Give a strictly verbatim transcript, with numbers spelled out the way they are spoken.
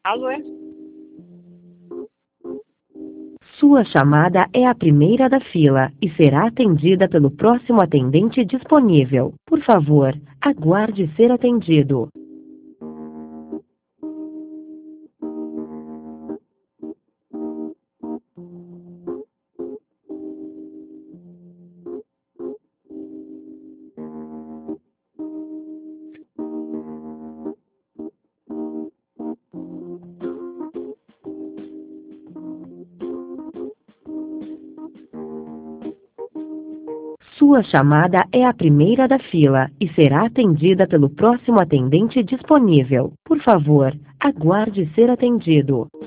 Alô? Sua chamada é a primeira da fila e será atendida pelo próximo atendente disponível. Por favor, aguarde ser atendido. Sua chamada é a primeira da fila e será atendida pelo próximo atendente disponível. Por favor, aguarde ser atendido.